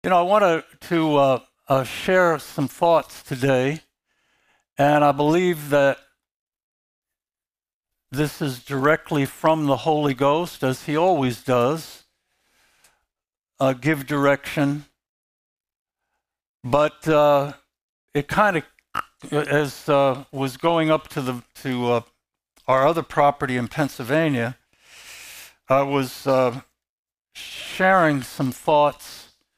I wanted to share some thoughts today, and I believe that this is directly from the Holy Ghost, as He always does, give direction. But it kind of, as was going up to our other property in Pennsylvania, I was sharing some thoughts.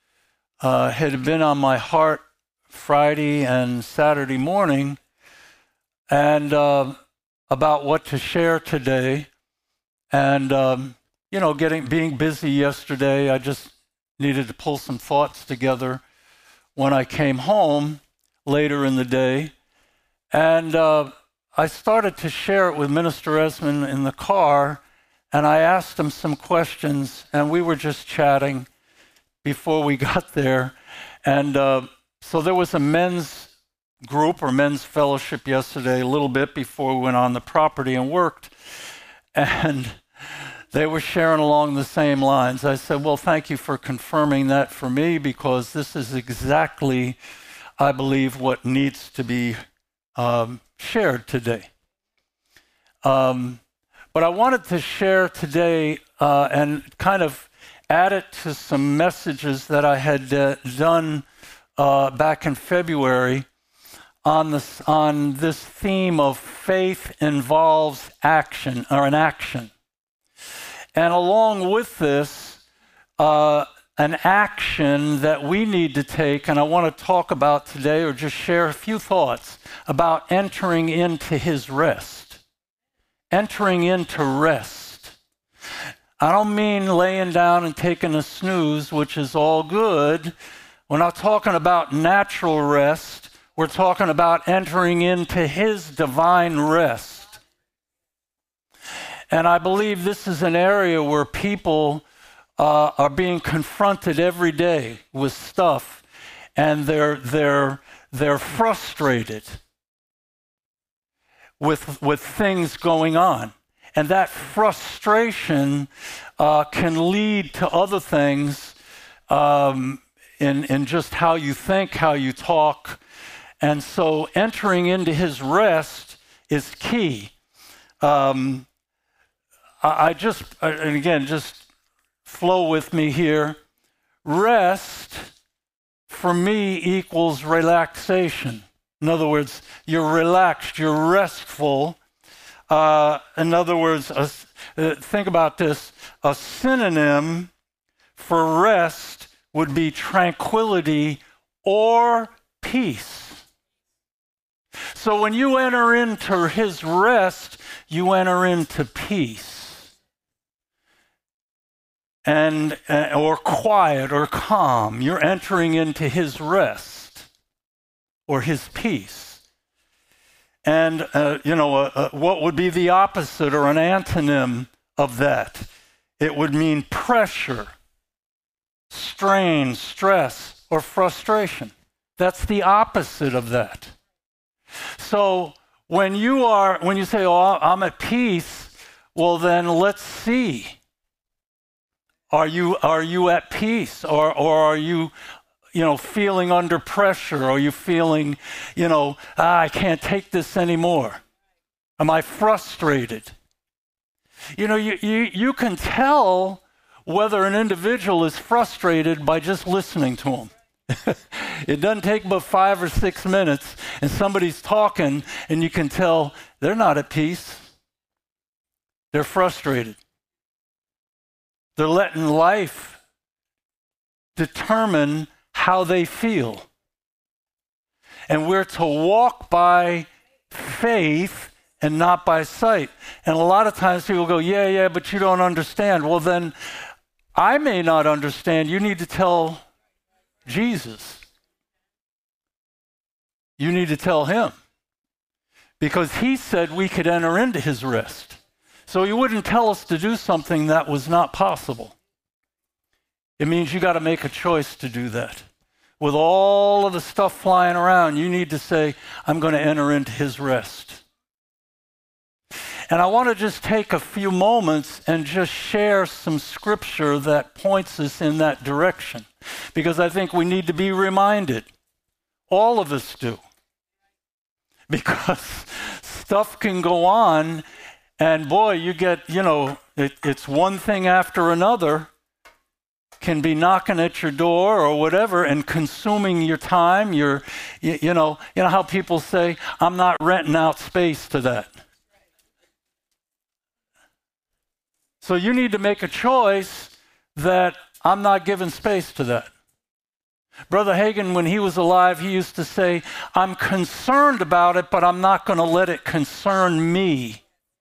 Had been on my heart Friday and Saturday morning, and about what to share today. And being busy yesterday, I just needed to pull some thoughts together when I came home later in the day. And I started to share it with Minister Esmond in the car, and I asked him some questions, and we were just chatting before we got there. And so there was a men's group or men's fellowship yesterday, a little bit before we went on the property and worked. And they were sharing along the same lines. I said, well, thank you for confirming that for me, because this is exactly, I believe, what needs to be shared today. But I wanted to share today and kind of add it to some messages that I had done back in February on this theme of faith involves action, or an action. And along with this, an action that we need to take, and I want to talk about today, or just share a few thoughts about entering into His rest. Entering into rest. I don't mean laying down and taking a snooze, which is all good. We're not talking about natural rest. We're talking about entering into His divine rest. And I believe this is an area where people are being confronted every day with stuff, and they're frustrated with things going on. And that frustration can lead to other things in just how you think, how you talk. And so entering into His rest is key. And again, just flow with me here. Rest, for me, equals relaxation. In other words, you're relaxed, you're restful. In other words, think about this. A synonym for rest would be tranquility or peace. So when you enter into His rest, you enter into peace, and or quiet or calm. You're entering into His rest or His peace. And, what would be the opposite or an antonym of that? It would mean pressure, strain, stress, or frustration. That's the opposite of that. So when you say, oh, I'm at peace, well, then let's see. Are you at peace? Or are you feeling under pressure? Are you feeling, I can't take this anymore? Am I frustrated? You can tell whether an individual is frustrated by just listening to him. It doesn't take but 5 or 6 minutes, and somebody's talking, and you can tell they're not at peace. They're frustrated. They're letting life determine how they feel. And we're to walk by faith and not by sight. And a lot of times people go, yeah, but you don't understand. Well, then I may not understand. You need to tell Jesus. You need to tell Him. Because He said we could enter into His rest. So He wouldn't tell us to do something that was not possible. It means you got to make a choice to do that. With all of the stuff flying around, you need to say, I'm going to enter into His rest. And I want to just take a few moments and just share some scripture that points us in that direction, because I think we need to be reminded. All of us do. Because stuff can go on, and boy, you get, it's one thing after another, can be knocking at your door or whatever and consuming your time. You know how people say, I'm not renting out space to that. So you need to make a choice that I'm not giving space to that. Brother Hagin, when he was alive, he used to say, I'm concerned about it, but I'm not going to let it concern me.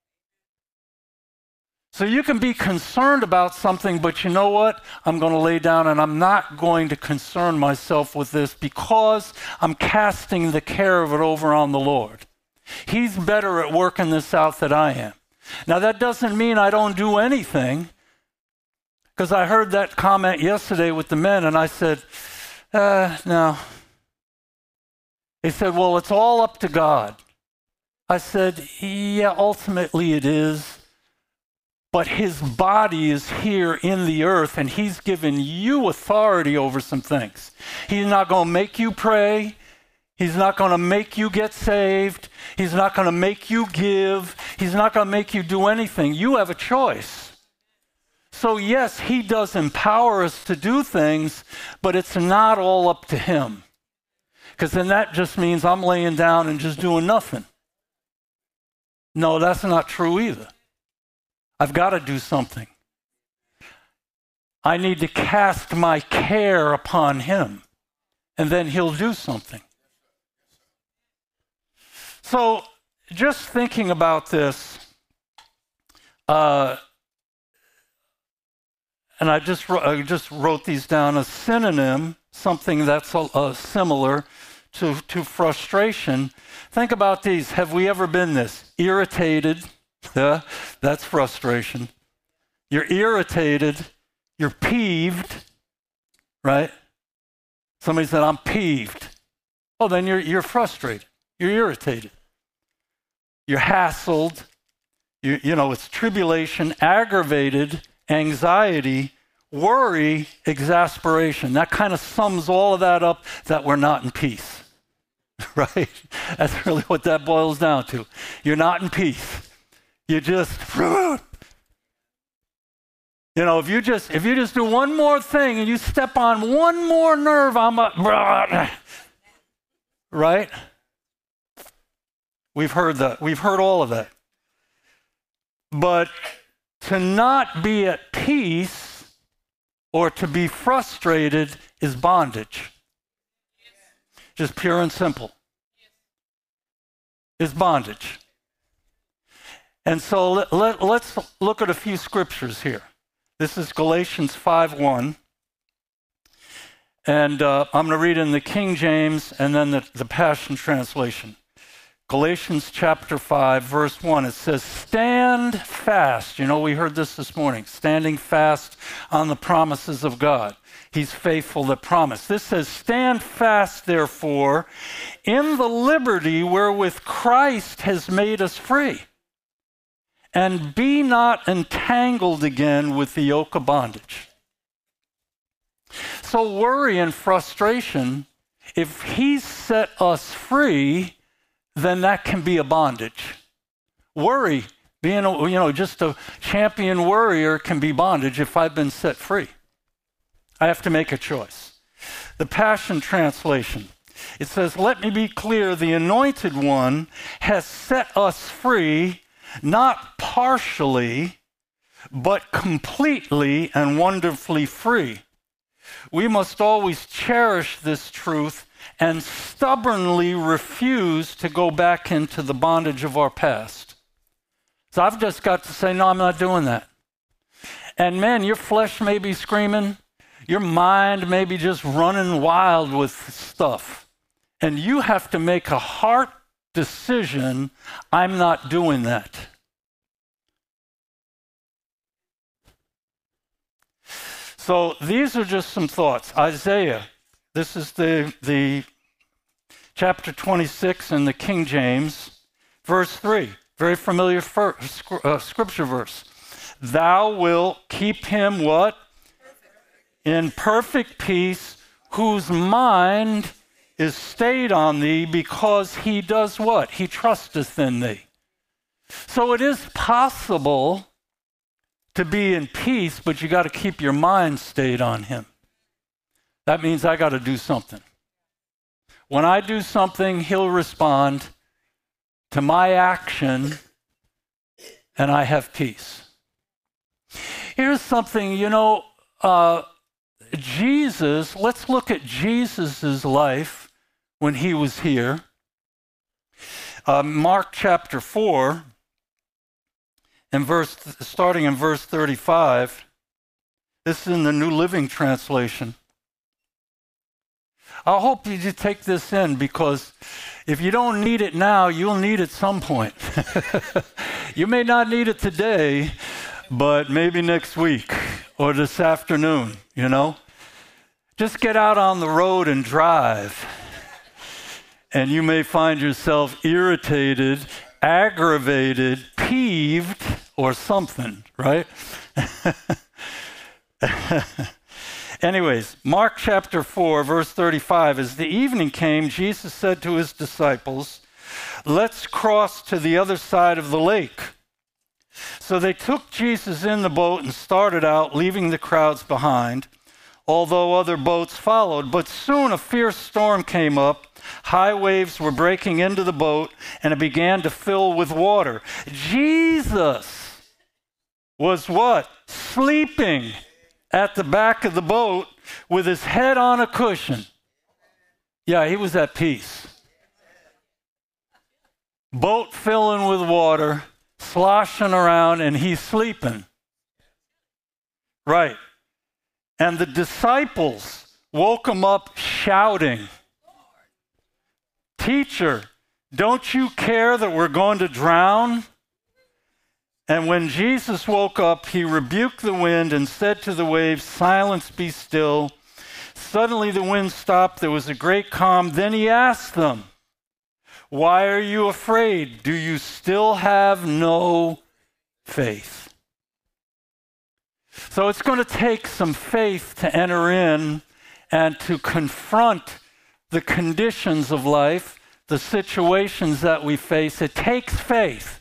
So you can be concerned about something, but you know what? I'm going to lay down and I'm not going to concern myself with this because I'm casting the care of it over on the Lord. He's better at working this out than I am. Now, that doesn't mean I don't do anything, because I heard that comment yesterday with the men, and I said, no. They said, well, it's all up to God. I said, yeah, ultimately it is. But his body is here in the earth, and he's given you authority over some things. He's not going to make you pray. He's not going to make you get saved. He's not going to make you give. He's not going to make you do anything. You have a choice. So yes, he does empower us to do things, but it's not all up to him. Because then that just means I'm laying down and just doing nothing. No, that's not true either. I've got to do something. I need to cast my care upon him, and then he'll do something. So just thinking about this, and I just wrote these down, a synonym, something that's similar to frustration. Think about these. Have we ever been this? Irritated. Yeah, that's frustration. You're irritated. You're peeved, right? Somebody said, I'm peeved. Oh, then you're frustrated. You're irritated. You're hassled. It's tribulation, aggravated, anxiety, worry, exasperation. That kind of sums all of that up, that we're not in peace, right? That's really what that boils down to. You're not in peace. You just, if you just do one more thing and you step on one more nerve, right? We've heard that. We've heard all of that. But to not be at peace or to be frustrated is bondage. Just pure and simple. It's bondage. And so let's look at a few scriptures here. This is Galatians 5:1. And I'm going to read in the King James and then the Passion Translation. Galatians chapter 5, verse 1, it says, stand fast. We heard this morning, standing fast on the promises of God. He's faithful that promised. This says, stand fast, therefore, in the liberty wherewith Christ has made us free, and be not entangled again with the yoke of bondage. So worry and frustration, if he's set us free, then that can be a bondage. Worry, being just a champion worrier, can be bondage if I've been set free. I have to make a choice. The Passion Translation, it says, let me be clear, the Anointed One has set us free, not partially, but completely and wonderfully free. We must always cherish this truth and stubbornly refuse to go back into the bondage of our past. So I've just got to say, no, I'm not doing that. And man, your flesh may be screaming, your mind may be just running wild with stuff. And you have to make a heart decision, I'm not doing that. So these are just some thoughts. Isaiah, this is the chapter 26 in the King James, verse 3. Very familiar scripture verse. Thou wilt keep him what? In perfect peace, whose mind is stayed on thee, because he does what? He trusteth in thee. So it is possible to be in peace, but you got to keep your mind stayed on him. That means I got to do something. When I do something, he'll respond to my action, and I have peace. Here's something, Jesus, let's look at Jesus' life when he was here. Mark chapter 4, starting in verse 35. This is in the New Living Translation. I hope you take this in, because if you don't need it now, you'll need it some point. You may not need it today, but maybe next week or this afternoon, Just get out on the road and drive, and you may find yourself irritated, aggravated, peeved, or something, right? Anyways, Mark chapter 4, verse 35, as the evening came, Jesus said to his disciples, let's cross to the other side of the lake. So they took Jesus in the boat and started out, leaving the crowds behind, although other boats followed. But soon a fierce storm came up. High waves were breaking into the boat, and it began to fill with water. Jesus was what? Sleeping at the back of the boat with his head on a cushion. Yeah, he was at peace. Boat filling with water, sloshing around, and he's sleeping. Right. And the disciples woke him up shouting, Teacher, don't you care that we're going to drown? And when Jesus woke up, he rebuked the wind and said to the waves, Silence, be still. Suddenly the wind stopped. There was a great calm. Then he asked them, Why are you afraid? Do you still have no faith? So it's going to take some faith to enter in and to confront the conditions of life, the situations that we face. It takes faith.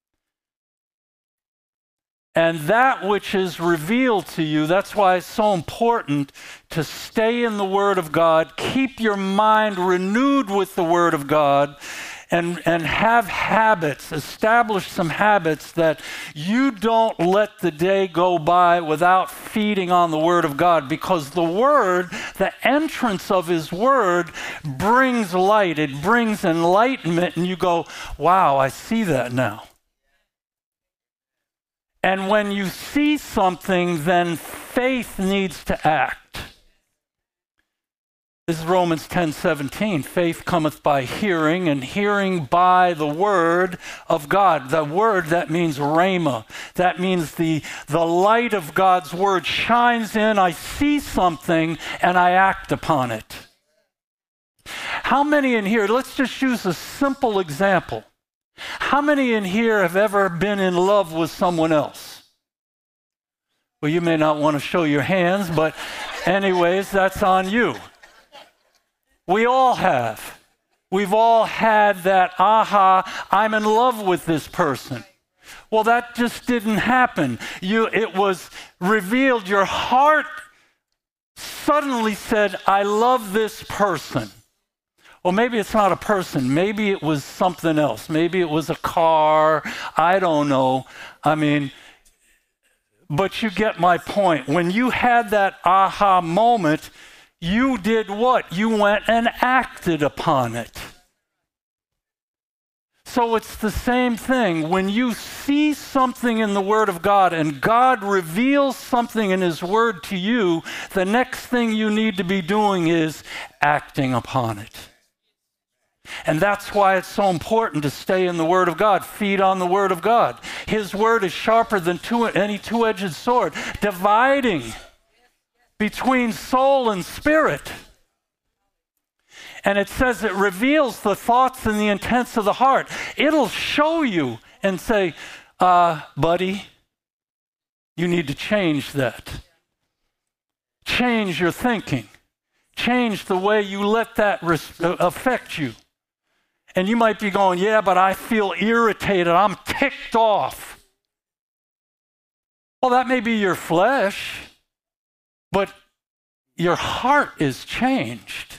And that which is revealed to you, that's why it's so important to stay in the Word of God, keep your mind renewed with the Word of God, and have habits, establish some habits that you don't let the day go by without feeding on the Word of God, because the Word, the entrance of His Word brings light, it brings enlightenment, and you go, wow, I see that now. And when you see something, then faith needs to act. This is Romans 10:17. Faith cometh by hearing, and hearing by the word of God. The word, that means rhema. That means the light of God's word shines in. I see something, and I act upon it. How many in here, let's just use a simple example. How many in here have ever been in love with someone else? Well, you may not want to show your hands, but anyways, that's on you. We all have. We've all had that, aha, I'm in love with this person. Well, that just didn't happen. It was revealed. Your heart suddenly said, I love this person. Well, maybe it's not a person. Maybe it was something else. Maybe it was a car. I don't know. But you get my point. When you had that aha moment, you did what? You went and acted upon it. So it's the same thing. When you see something in the Word of God and God reveals something in His Word to you, the next thing you need to be doing is acting upon it. And that's why it's so important to stay in the Word of God, feed on the Word of God. His Word is sharper than any two-edged sword, dividing between soul and spirit. And it says it reveals the thoughts and the intents of the heart. It'll show you and say, buddy, you need to change that. Change your thinking. Change the way you let that affect you. And you might be going, yeah, but I feel irritated. I'm ticked off. Well, that may be your flesh, but your heart is changed.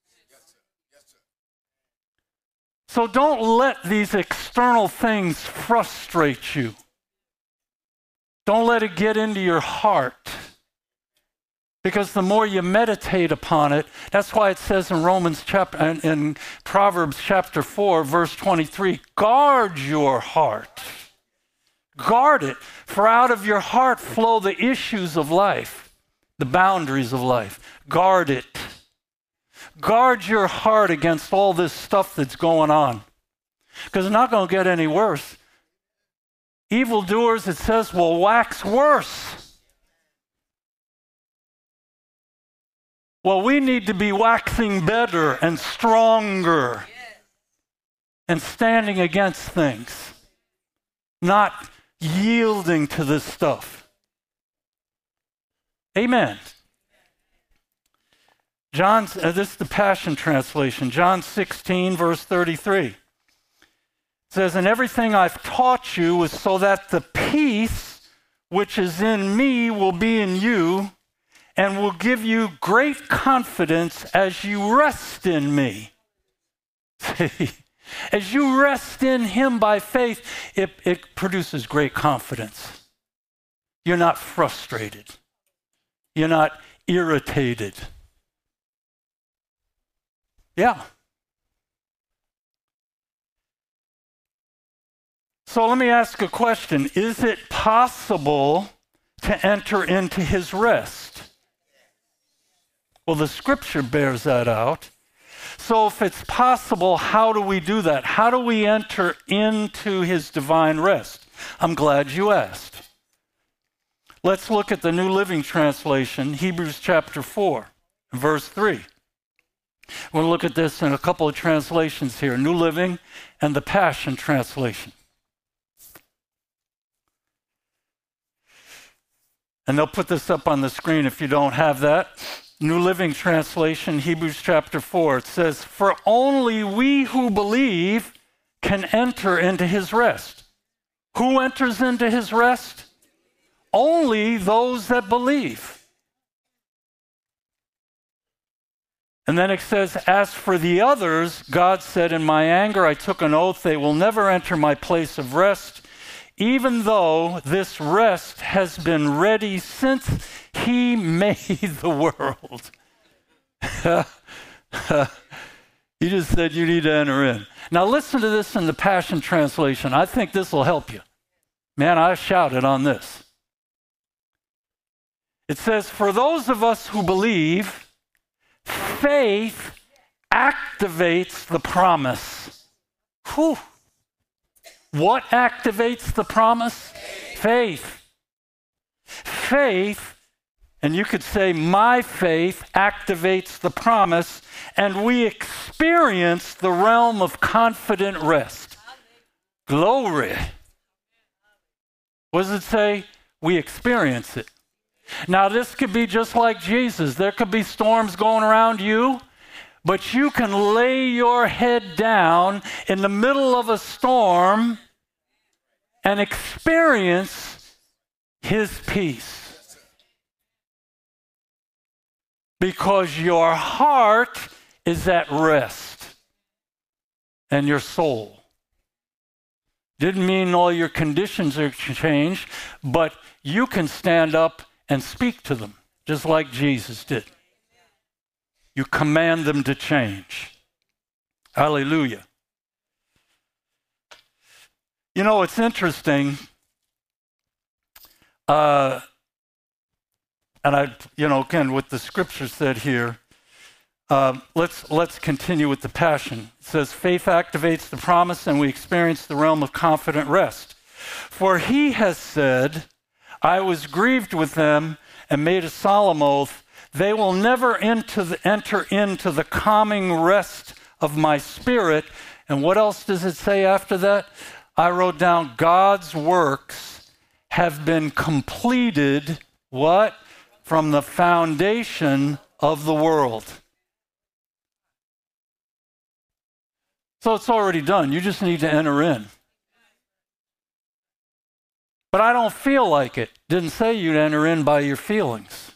So don't let these external things frustrate you. Don't let it get into your heart. Because the more you meditate upon it, that's why it says in Proverbs chapter 4, verse 23, guard your heart. Guard it, for out of your heart flow the issues of life, the boundaries of life. Guard it. Guard your heart against all this stuff that's going on. Because it's not going to get any worse. Evildoers, it says, will wax worse. Well, we need to be waxing better and stronger and standing against things, not yielding to this stuff. Amen. This is the Passion Translation. John 16, verse 33. It says, and everything I've taught you is so that the peace which is in me will be in you and will give you great confidence as you rest in me. As you rest in him by faith, it produces great confidence. You're not frustrated. You're not irritated. Yeah. So let me ask a question. Is it possible to enter into his rest? Well, the scripture bears that out. So if it's possible, how do we do that? How do we enter into his divine rest? I'm glad you asked. Let's look at the New Living Translation, Hebrews chapter 4, verse 3. We'll look at this in a couple of translations here, New Living and the Passion Translation. And they'll put this up on the screen if you don't have that. New Living Translation, Hebrews chapter 4. It says, for only we who believe can enter into his rest. Who enters into his rest? Only those that believe. And then it says, as for the others, God said, in my anger I took an oath, they will never enter my place of rest, even though this rest has been ready since he made the world. He just said you need to enter in. Now listen to this in the Passion Translation. I think this will help you. Man, I shouted on this. It says, for those of us who believe, faith activates the promise. Whew. What activates the promise? Faith. Faith, and you could say my faith activates the promise, and we experience the realm of confident rest. Glory. What does it say? We experience it. Now, this could be just like Jesus. There could be storms going around you, but you can lay your head down in the middle of a storm and experience his peace. Because your heart is at rest and your soul. Didn't mean all your conditions are changed, but you can stand up and speak to them, just like Jesus did. You command them to change. Hallelujah. You know, it's interesting. And again, what the scripture said here, let's continue with the Passion. It says, faith activates the promise and we experience the realm of confident rest. For he has said, I was grieved with them and made a solemn oath. They will never enter into the calming rest of my spirit. And what else does it say after that? I wrote down God's works have been completed, what? From the foundation of the world. So it's already done. You just need to enter in. But I don't feel like it. Didn't say you'd enter in by your feelings.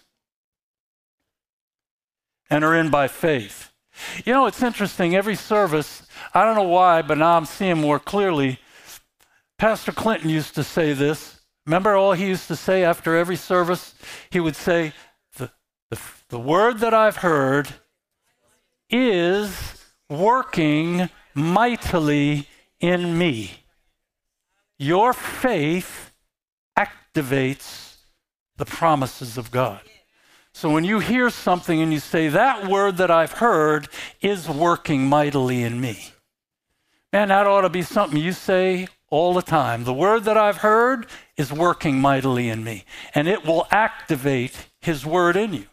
Enter in by faith. You know, it's interesting. Every service, I don't know why, but now I'm seeing more clearly. Pastor Clinton used to say this. Remember all he used to say after every service? He would say, the word that I've heard is working mightily in me. Your faith activates the promises of God. So when you hear something and you say, that word that I've heard is working mightily in me. Man, that ought to be something you say all the time. The word that I've heard is working mightily in me. And it will activate his word in you.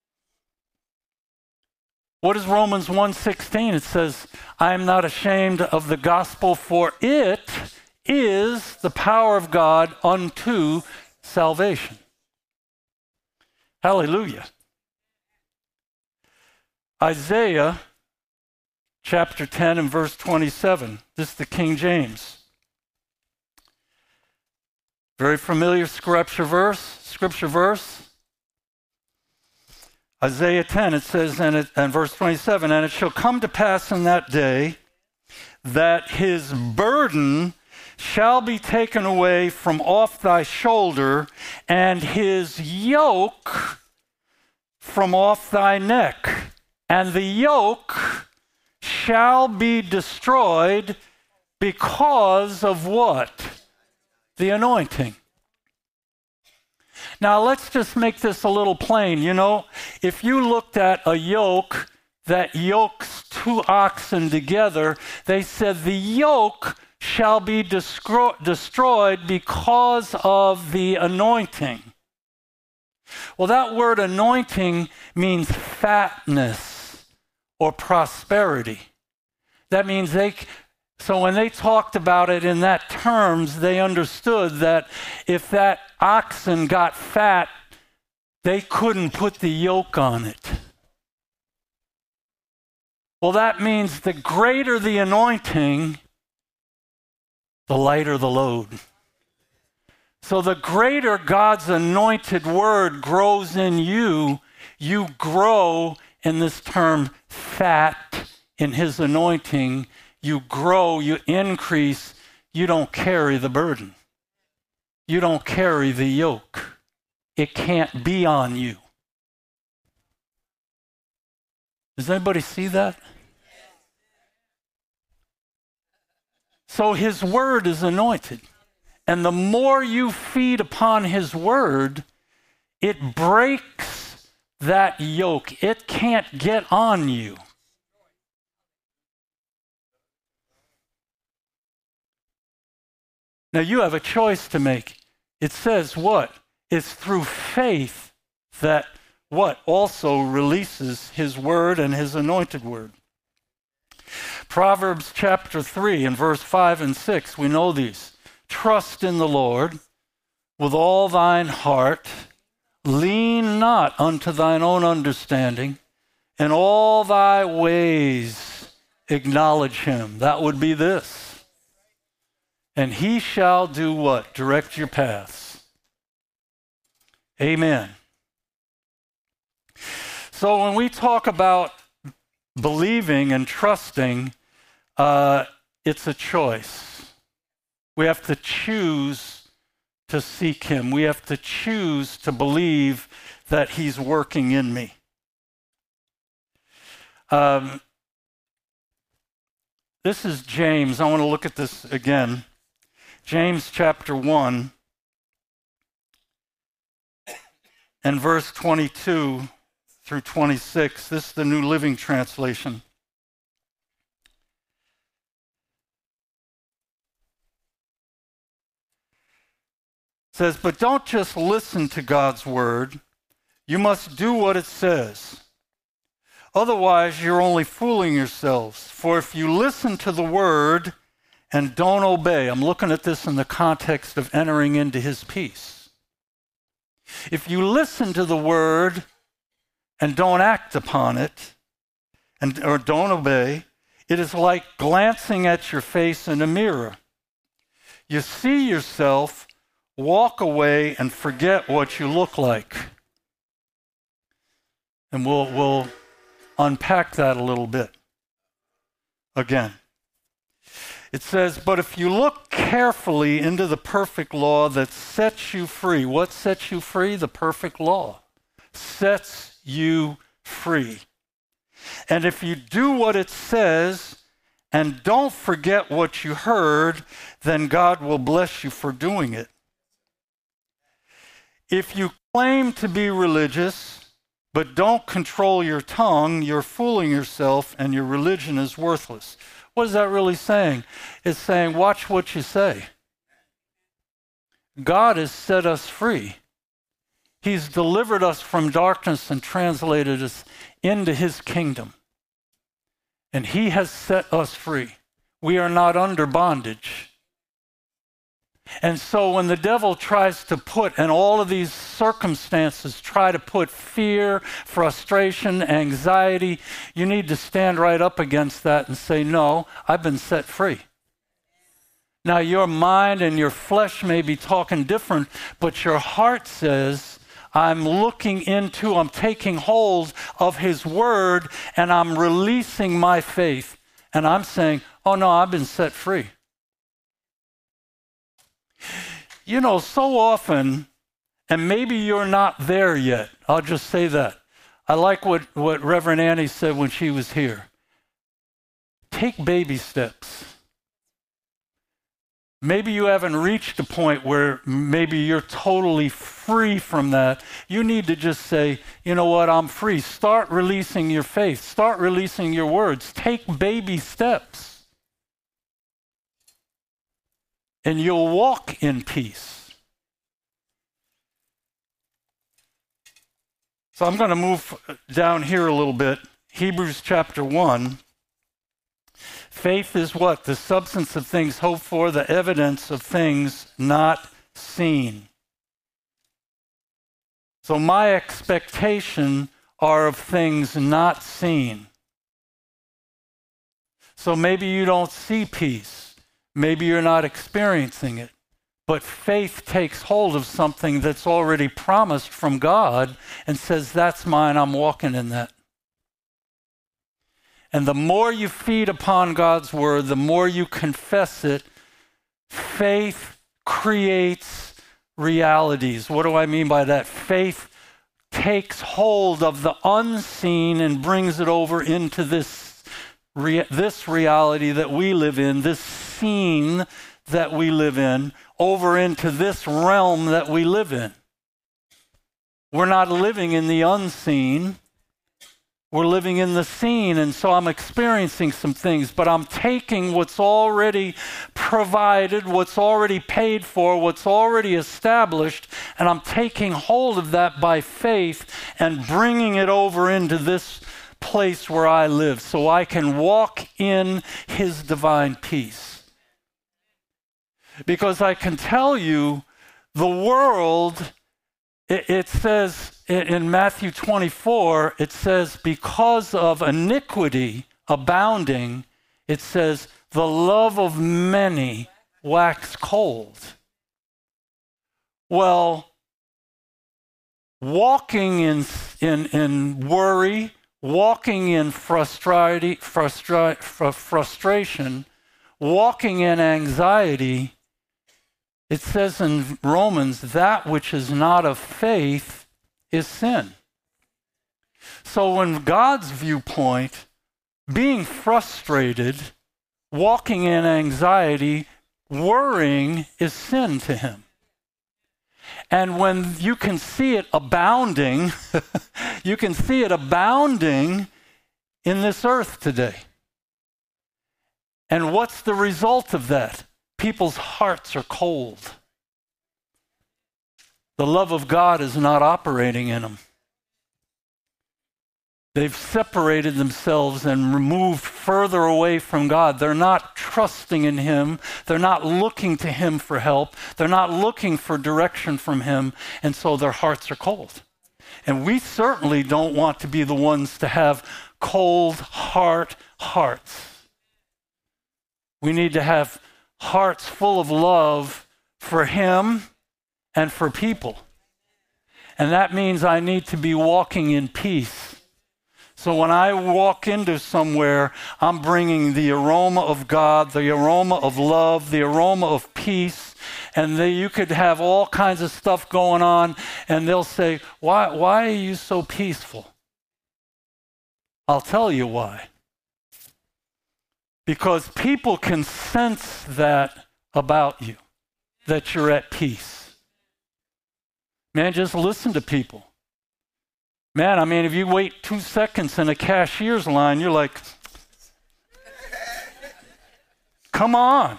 What is Romans 1:16? It says, I am not ashamed of the gospel, for it is the power of God unto salvation. Hallelujah. Isaiah chapter 10 and verse 27. This is the King James. Very familiar scripture verse. Isaiah 10, it says, and verse 27, and it shall come to pass in that day that his burden shall be taken away from off thy shoulder, and his yoke from off thy neck. And the yoke shall be destroyed because of what? The anointing. Now let's just make this a little plain. You know, if you looked at a yoke that yokes two oxen together, they said the yoke shall be destroyed because of the anointing. Well, that word anointing means fatness or prosperity. That means so when they talked about it in that terms, they understood that if that oxen got fat, they couldn't put the yoke on it. Well, that means the greater the anointing, the lighter the load. So the greater God's anointed word grows in you, you grow in this term fat in his anointing. You grow, you increase, you don't carry the burden. You don't carry the yoke. It can't be on you. Does anybody see that? So his word is anointed. And the more you feed upon his word, it breaks that yoke. It can't get on you. Now you have a choice to make. It says what? It's through faith that what? Also releases his word and his anointed word. Proverbs chapter 3 and verse 5 and 6, we know these. Trust in the Lord with all thine heart. Lean not unto thine own understanding. In all thy ways acknowledge him. That would be this. And he shall do what? Direct your paths. Amen. So when we talk about believing and trusting, it's a choice. We have to choose to seek him. We have to choose to believe that he's working in me. This is James. I want to look at this again. James chapter 1 and verse 22 through 26. This is the New Living Translation. It says, but don't just listen to God's word. You must do what it says. Otherwise, you're only fooling yourselves. For if you listen to the word and don't obey. I'm looking at this in the context of entering into his peace. If you listen to the word and don't act upon it, or don't obey, it is like glancing at your face in a mirror. You see yourself, walk away, and forget what you look like. And we'll unpack that a little bit again. It says, but if you look carefully into the perfect law that sets you free. What sets you free? The perfect law sets you free. And if you do what it says and don't forget what you heard, then God will bless you for doing it. If you claim to be religious, but don't control your tongue, you're fooling yourself and your religion is worthless. What is that really saying? It's saying, watch what you say. God has set us free. He's delivered us from darkness and translated us into his kingdom. And he has set us free. We are not under bondage. And so when the devil tries to put, and all of these circumstances try to put fear, frustration, anxiety, you need to stand right up against that and say, no, I've been set free. Now your mind and your flesh may be talking different, but your heart says, I'm taking hold of his word, and I'm releasing my faith. And I'm saying, oh no, I've been set free. You know, so often, and maybe you're not there yet, I'll just say that. I like what Reverend Annie said when she was here. Take baby steps. Maybe you haven't reached a point where maybe you're totally free from that. You need to just say, you know what, I'm free. Start releasing your faith. Start releasing your words. Take baby steps. And you'll walk in peace. So I'm going to move down here a little bit. Hebrews chapter 1. Faith is what? The substance of things hoped for, the evidence of things not seen. So my expectation are of things not seen. So maybe you don't see peace. Maybe you're not experiencing it. But faith takes hold of something that's already promised from God and says, that's mine, I'm walking in that. And the more you feed upon God's word, the more you confess it, faith creates realities. What do I mean by that? Faith takes hold of the unseen and brings it over into this reality that we live in, this scene that we live in, over into this realm that we live in. We're not living in the unseen. We're living in the seen, and so I'm experiencing some things, but I'm taking what's already provided, what's already paid for, what's already established, and I'm taking hold of that by faith and bringing it over into this place where I live so I can walk in his divine peace. Because I can tell you, the world, it says in Matthew 24, it says, because of iniquity abounding, it says, the love of many wax cold. Well, walking in worry, walking in frustration, walking in anxiety, it says in Romans, that which is not of faith is sin. So when God's viewpoint, being frustrated, walking in anxiety, worrying is sin to him. And when you can see it abounding, you can see it abounding in this earth today. And what's the result of that? People's hearts are cold. The love of God is not operating in them. They've separated themselves and removed further away from God. They're not trusting in Him. They're not looking to Him for help. They're not looking for direction from Him, and so their hearts are cold. And we certainly don't want to be the ones to have cold hearts. We need to have hearts full of love for Him and for people. And that means I need to be walking in peace. So when I walk into somewhere, I'm bringing the aroma of God, the aroma of love, the aroma of peace. And you could have all kinds of stuff going on, and they'll say, why are you so peaceful? I'll tell you why. Because people can sense that about you, that you're at peace. Man, just listen to people. Man, I mean, if you wait 2 seconds in a cashier's line, you're like, come on.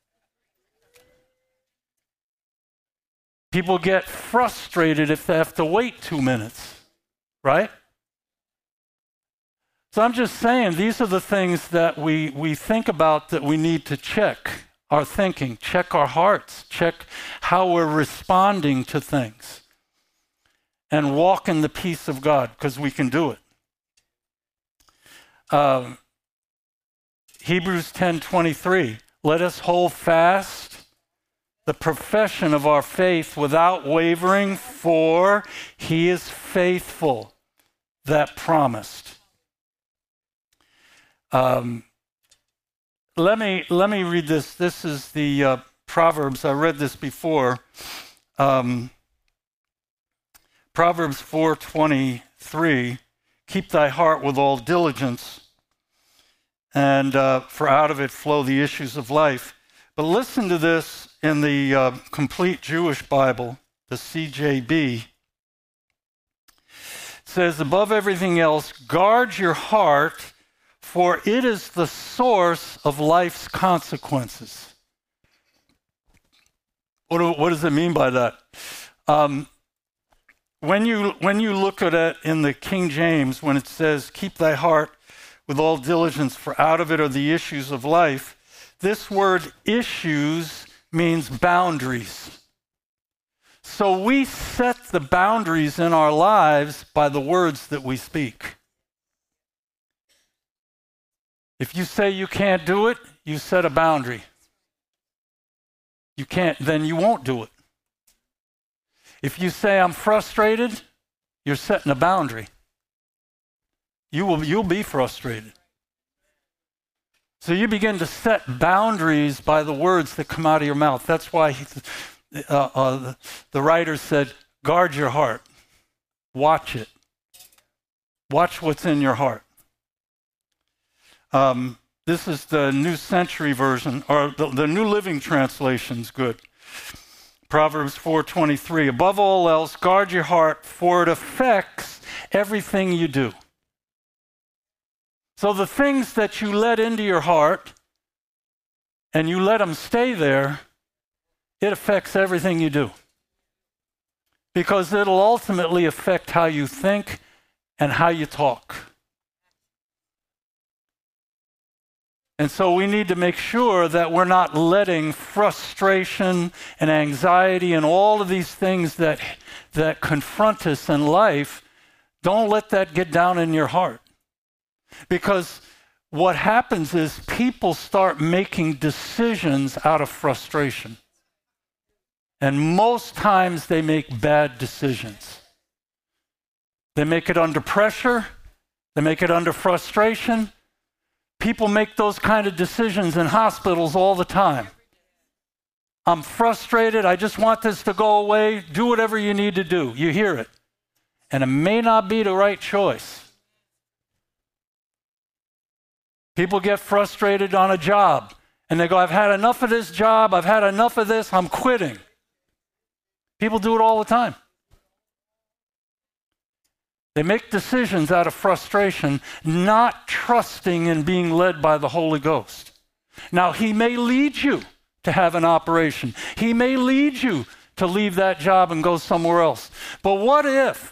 People get frustrated if they have to wait 2 minutes, right? So I'm just saying, these are the things that we think about that we need to check our thinking, check our hearts, check how we're responding to things, and walk in the peace of God, because we can do it. Hebrews 10:23, let us hold fast the profession of our faith without wavering, for He is faithful that promised. Let me read this. This is the Proverbs. I read this before. Proverbs 4:23, keep thy heart with all diligence, and for out of it flow the issues of life. But listen to this in the Complete Jewish Bible, the CJB. It says, above everything else, guard your heart, for it is the source of life's consequences. What does it mean by that? When you look at it in the King James, when it says, keep thy heart with all diligence, for out of it are the issues of life, this word issues means boundaries. So we set the boundaries in our lives by the words that we speak. If you say you can't do it, you set a boundary. You can't, then you won't do it. If you say I'm frustrated, you're setting a boundary. You'll be frustrated. So you begin to set boundaries by the words that come out of your mouth. That's why the writer said, guard your heart. Watch it. Watch what's in your heart. This is the New Century Version, or the New Living Translation's good. Proverbs 4:23, above all else, guard your heart, for it affects everything you do. So the things that you let into your heart, and you let them stay there, it affects everything you do. Because it'll ultimately affect how you think and how you talk. And so we need to make sure that we're not letting frustration and anxiety and all of these things that confront us in life, don't let that get down in your heart. Because what happens is people start making decisions out of frustration. And most times they make bad decisions. They make it under pressure. They make it under frustration. People make those kind of decisions in hospitals all the time. I'm frustrated. I just want this to go away. Do whatever you need to do. You hear it. And it may not be the right choice. People get frustrated on a job. And they go, I've had enough of this job. I've had enough of this. I'm quitting. People do it all the time. They make decisions out of frustration, not trusting in being led by the Holy Ghost. Now, He may lead you to have an operation. He may lead you to leave that job and go somewhere else. But what if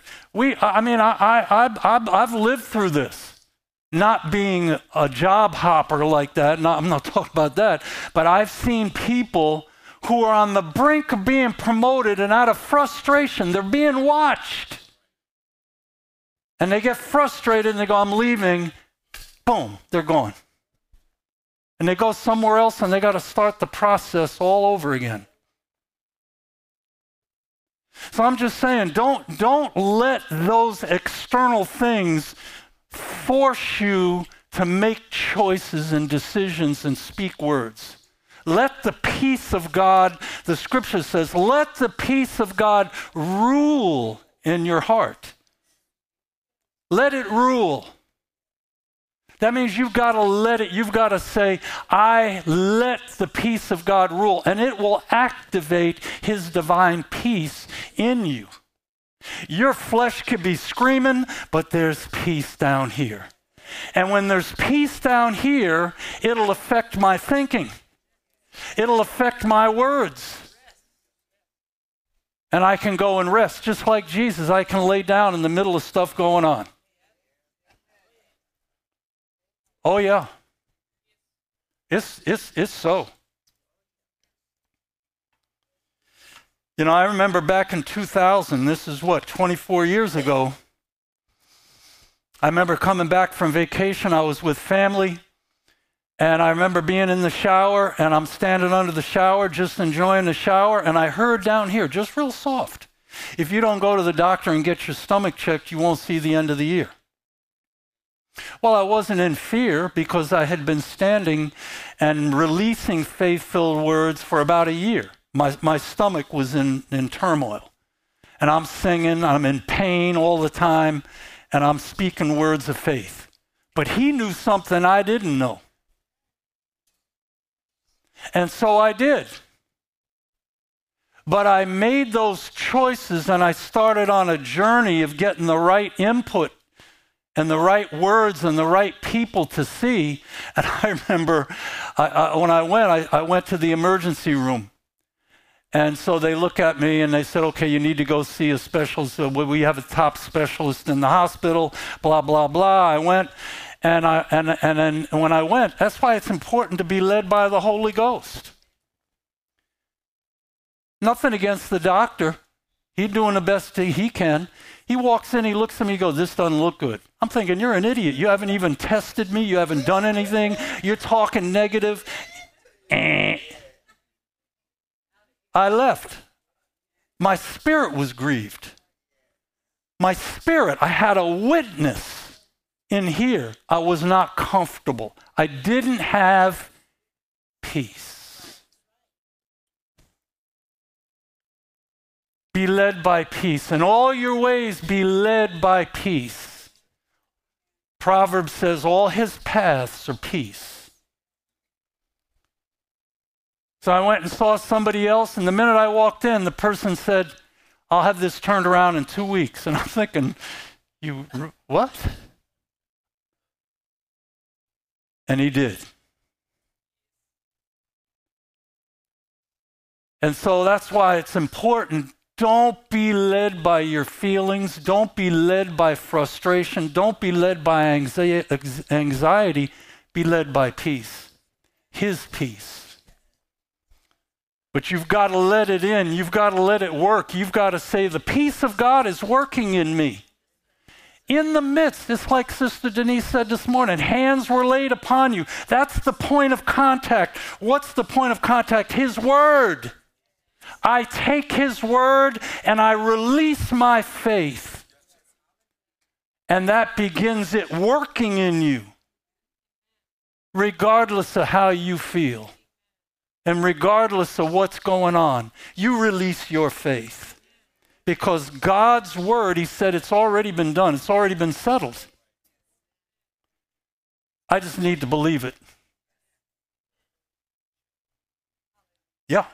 I've lived through this, not being a job hopper like that. I'm not talking about that, but I've seen people who are on the brink of being promoted, and out of frustration, they're being watched. And they get frustrated and they go, I'm leaving. Boom, they're gone. And they go somewhere else and they got to start the process all over again. So I'm just saying, don't let those external things force you to make choices and decisions and speak words. Let the peace of God, the scripture says, let the peace of God rule in your heart. Let it rule. That means you've got to let it, you've got to say, I let the peace of God rule, and it will activate his divine peace in you. Your flesh could be screaming, but there's peace down here. And when there's peace down here, it'll affect my thinking. It'll affect my words. And I can go and rest. Just like Jesus, I can lay down in the middle of stuff going on. Oh yeah. It's so. You know, I remember back in 2000, this is 24 years ago. I remember coming back from vacation. I was with family, and I remember being in the shower, and I'm standing under the shower, just enjoying the shower, and I heard down here, just real soft, if you don't go to the doctor and get your stomach checked, you won't see the end of the year. Well, I wasn't in fear because I had been standing and releasing faith-filled words for about a year. My stomach was in turmoil. And I'm singing, I'm in pain all the time, and I'm speaking words of faith. But he knew something I didn't know. And so I did. But I made those choices, and I started on a journey of getting the right input and the right words and the right people to see. And I remember when I went to the emergency room. And so they look at me and they said, okay, you need to go see a specialist. We have a top specialist in the hospital, blah, blah, blah. I went, and then when I went, that's why it's important to be led by the Holy Ghost. Nothing against the doctor. He's doing the best he can. He walks in, he looks at me, he goes, this doesn't look good. I'm thinking, you're an idiot. You haven't even tested me. You haven't done anything. You're talking negative. I left. My spirit was grieved. My spirit, I had a witness in here. I was not comfortable. I didn't have peace. Be led by peace. In all your ways, be led by peace. Proverbs says all his paths are peace. So I went and saw somebody else, and the minute I walked in, the person said, I'll have this turned around in 2 weeks. And I'm thinking, you, what? And he did. And so that's why it's important. Don't be led by your feelings. Don't be led by frustration. Don't be led by anxiety. Be led by peace. His peace. But you've got to let it in. You've got to let it work. You've got to say, the peace of God is working in me. In the midst, it's like Sister Denise said this morning, hands were laid upon you. That's the point of contact. What's the point of contact? His word. I take his word and I release my faith. And that begins it working in you, regardless of how you feel. And regardless of what's going on, you release your faith. Because God's word, he said, it's already been done. It's already been settled. I just need to believe it. Yeah.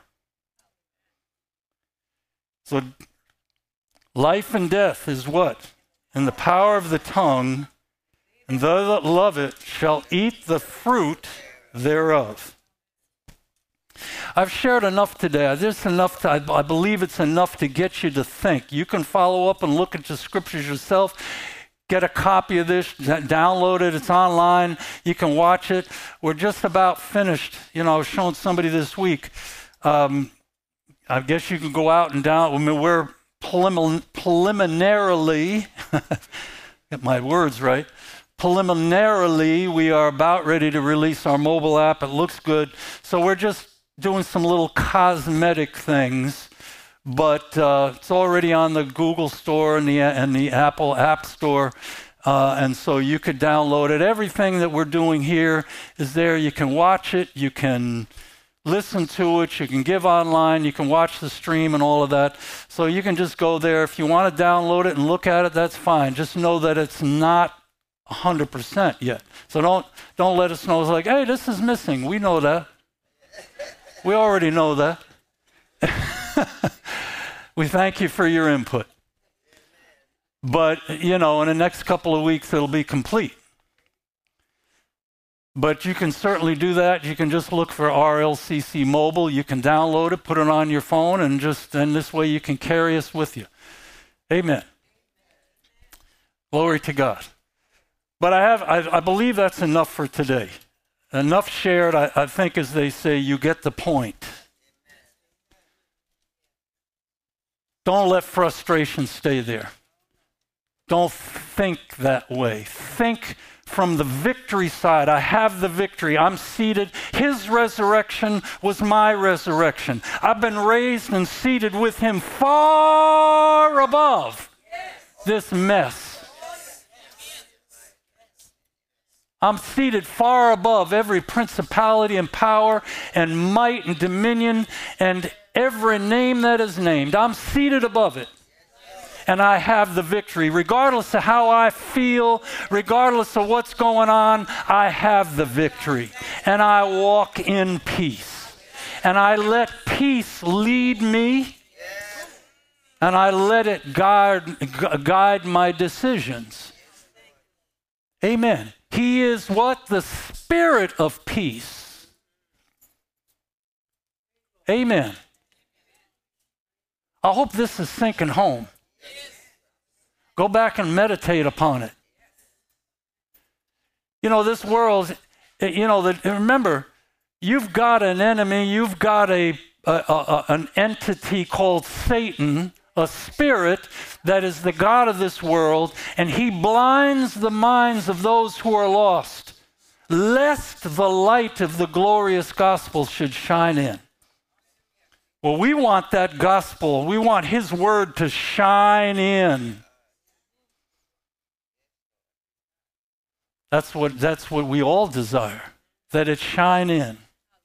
So life and death is what? In the power of the tongue, and they that love it shall eat the fruit thereof. I've shared enough today. There's enough. I believe it's enough to get you to think. You can follow up and look at the scriptures yourself. Get a copy of this, download it. It's online. You can watch it. We're just about finished. I was showing somebody this week. I guess you can go out and down. I mean, we're preliminarily, get my words right. Preliminarily, we are about ready to release our mobile app. It looks good. So we're just doing some little cosmetic things, but it's already on the Google Store and the Apple App Store. And so you could download it. Everything that we're doing here is there. You can watch it. You can listen to it. You can give online. You can watch the stream and all of that. So you can just go there. If you want to download it and look at it, that's fine. Just know that it's not 100% yet. So don't let us know. It's like, hey, this is missing. We know that. We already know that. We thank you for your input. But, in the next couple of weeks, it'll be complete. But you can certainly do that. You can just look for RLCC Mobile. You can download it, put it on your phone, and this way you can carry us with you. Amen. Glory to God. But I believe that's enough for today. Enough shared. I think, as they say, you get the point. Don't let frustration stay there. Don't think that way. Think from the victory side. I have the victory. I'm seated. His resurrection was my resurrection. I've been raised and seated with him far above this mess. I'm seated far above every principality and power and might and dominion and every name that is named. I'm seated above it. And I have the victory. Regardless of how I feel, regardless of what's going on, I have the victory. And I walk in peace. And I let peace lead me. And I let it guide my decisions. Amen. He is what? The Spirit of peace. Amen. I hope this is sinking home. Go back and meditate upon it. This world, remember, you've got an enemy, you've got an entity called Satan, a spirit that is the god of this world, and he blinds the minds of those who are lost, lest the light of the glorious gospel should shine in. Well, we want that gospel. We want his word to shine in. That's what we all desire, that it shine in.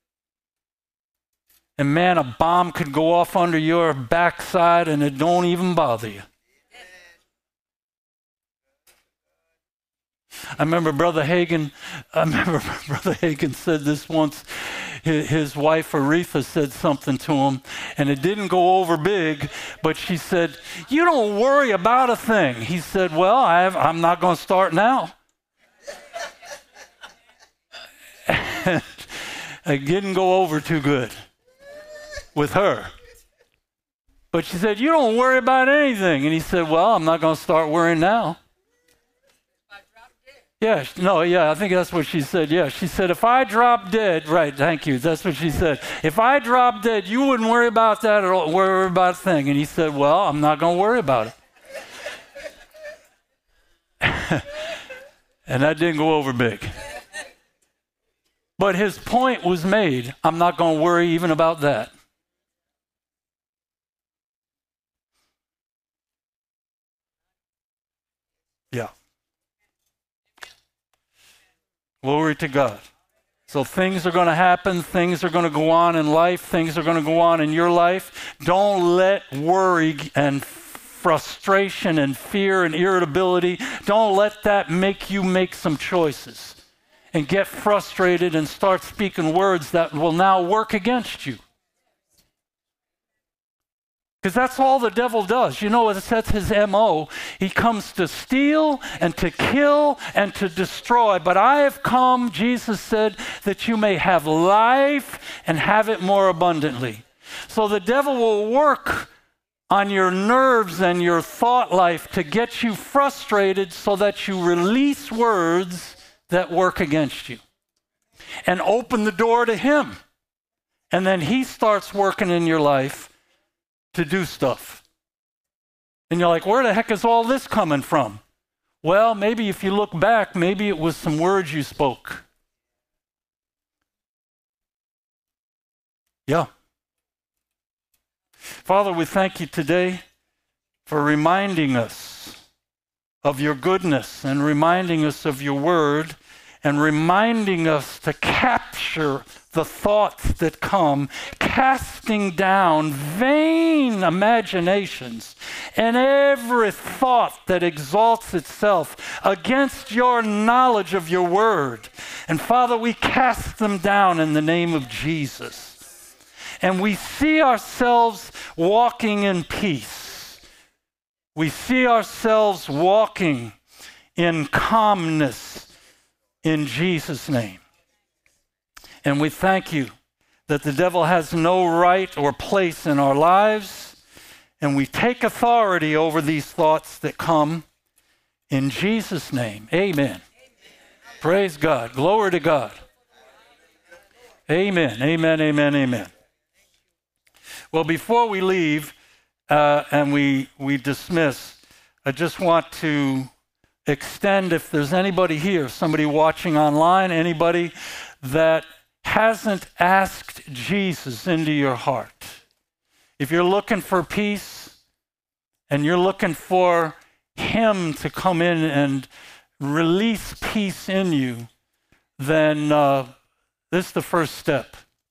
And man, a bomb could go off under your backside and it don't even bother you. I remember Brother Hagin said this once. His wife Aretha said something to him, and it didn't go over big, but she said, "You don't worry about a thing." He said, "Well, I'm not going to start now." It didn't go over too good with her. But she said, "You don't worry about anything." And he said, "Well, I'm not going to start worrying now." I think that's what she said. Yeah, she said, "If I drop dead," right, thank you, that's what she said. "If I drop dead, you wouldn't worry about that or worry about a thing." And he said, "Well, I'm not going to worry about it." And that didn't go over big. But his point was made. I'm not going to worry even about that. Yeah. Glory to God. So things are going to happen. Things are going to go on in life. Things are going to go on in your life. Don't let worry and frustration and fear and irritability, don't let that make you make some choices and get frustrated and start speaking words that will now work against you. Because that's all the devil does. You know, that's his MO. He comes to steal and to kill and to destroy. But I have come, Jesus said, that you may have life and have it more abundantly. So the devil will work on your nerves and your thought life to get you frustrated so that you release words that work against you and open the door to him. And then he starts working in your life to do stuff. And you're like, where the heck is all this coming from? Well, maybe if you look back, maybe it was some words you spoke. Yeah. Father, we thank you today for reminding us of your goodness and reminding us of your word and reminding us to capture the thoughts that come, casting down vain imaginations and every thought that exalts itself against your knowledge of your word. And Father, we cast them down in the name of Jesus. And we see ourselves walking in peace. We see ourselves walking in calmness in Jesus' name. And we thank you that the devil has no right or place in our lives. And we take authority over these thoughts that come in Jesus' name. Amen. Amen. Praise God. Glory to God. Amen. Amen. Amen. Amen. Well, before we leave and we dismiss, I just want to extend, if there's anybody here, somebody watching online, anybody that hasn't asked Jesus into your heart. If you're looking for peace and you're looking for him to come in and release peace in you, then this is the first step,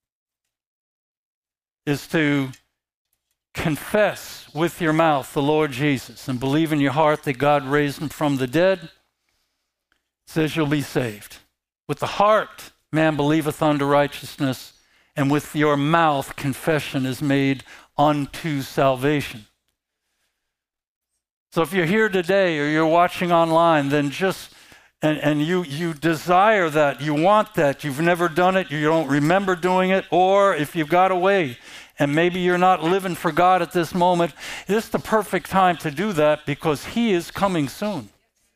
is to confess with your mouth the Lord Jesus and believe in your heart that God raised him from the dead. It says you'll be saved. With the heart, man believeth unto righteousness, and with your mouth confession is made unto salvation. So if you're here today or you're watching online, then just, and you desire that, you want that, you've never done it, you don't remember doing it, or if you've got away and maybe you're not living for God at this moment, this is the perfect time to do that because he is coming soon.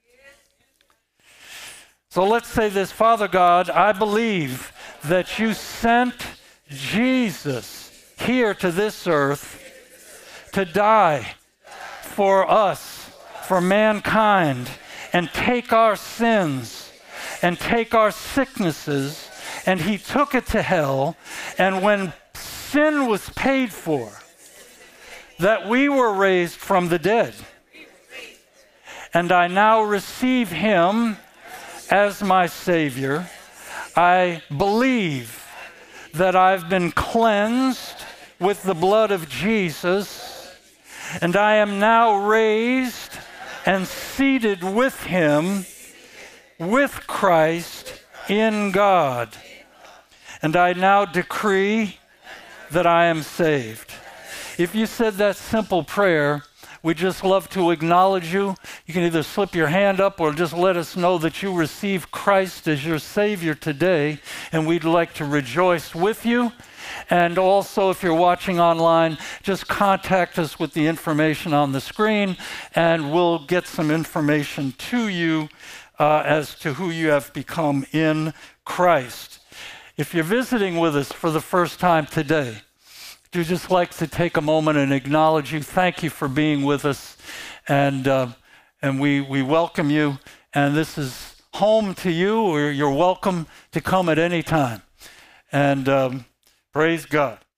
So let's say this: Father God, I believe that you sent Jesus here to this earth to die for us, for mankind, and take our sins and take our sicknesses, and he took it to hell, and when sin was paid for, that we were raised from the dead. And I now receive him as my Savior. I believe that I've been cleansed with the blood of Jesus, and I am now raised and seated with him, with Christ in God. And I now decree that I am saved. If you said that simple prayer, we'd just love to acknowledge you. You can either slip your hand up or just let us know that you receive Christ as your Savior today, and we'd like to rejoice with you. And also, if you're watching online, just contact us with the information on the screen, and we'll get some information to you as to who you have become in Christ. If you're visiting with us for the first time today, we'd just like to take a moment and acknowledge you. Thank you for being with us, and we welcome you. And this is home to you, or you're welcome to come at any time. And praise God.